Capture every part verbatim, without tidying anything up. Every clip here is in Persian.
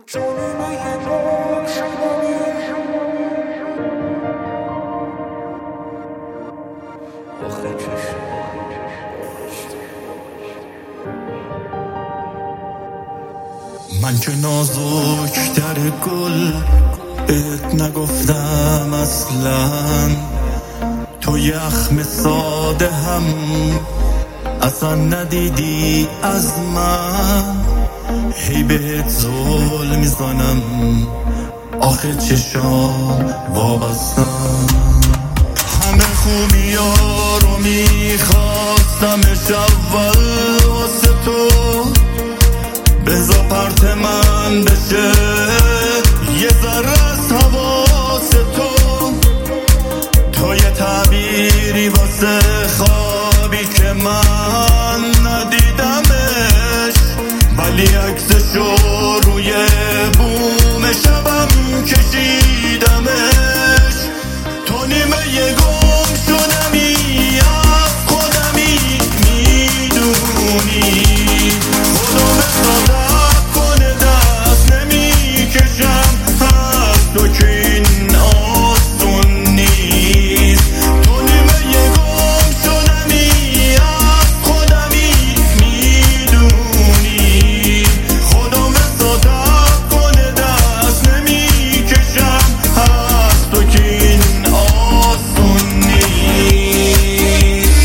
من که نازک در گل بهت نگفتم اصلا، تو یخم ساده هم اصلا ندیدی از من. هی بهت زل میزنم آخه چشام وابستم. همه خوبی ها رو میخواستمش اول واسه تو، بزا پرت من بشه یه ذره از حواس تو. تو یه تعبیری واسه خوابی که من ندیدمش، ولی عکسشو روی بوم شبم کشیدمش. تو نیمه یه گم شدمی از خودمی میدونی، خودم صادق کنه دست نمی کشم از تو که این آسون نیست. تو نیمه یه گم شدمی از خودمی میدونی، خودم صادق کنه دست نمی کشم از تو که این آسون نیست.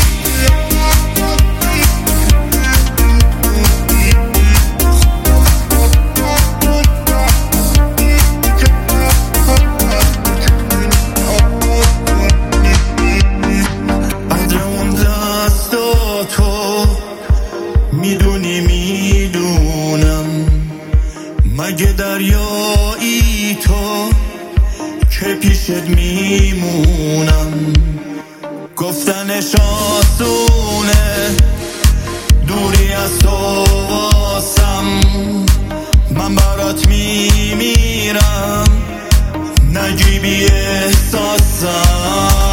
قدر اون دستا تو میدونی میدونم، مگه دریایی تو که پیشت میمونم. گفتنش آسونه دوری از تو واسم، من برات میمیرم نجیبی احساسم.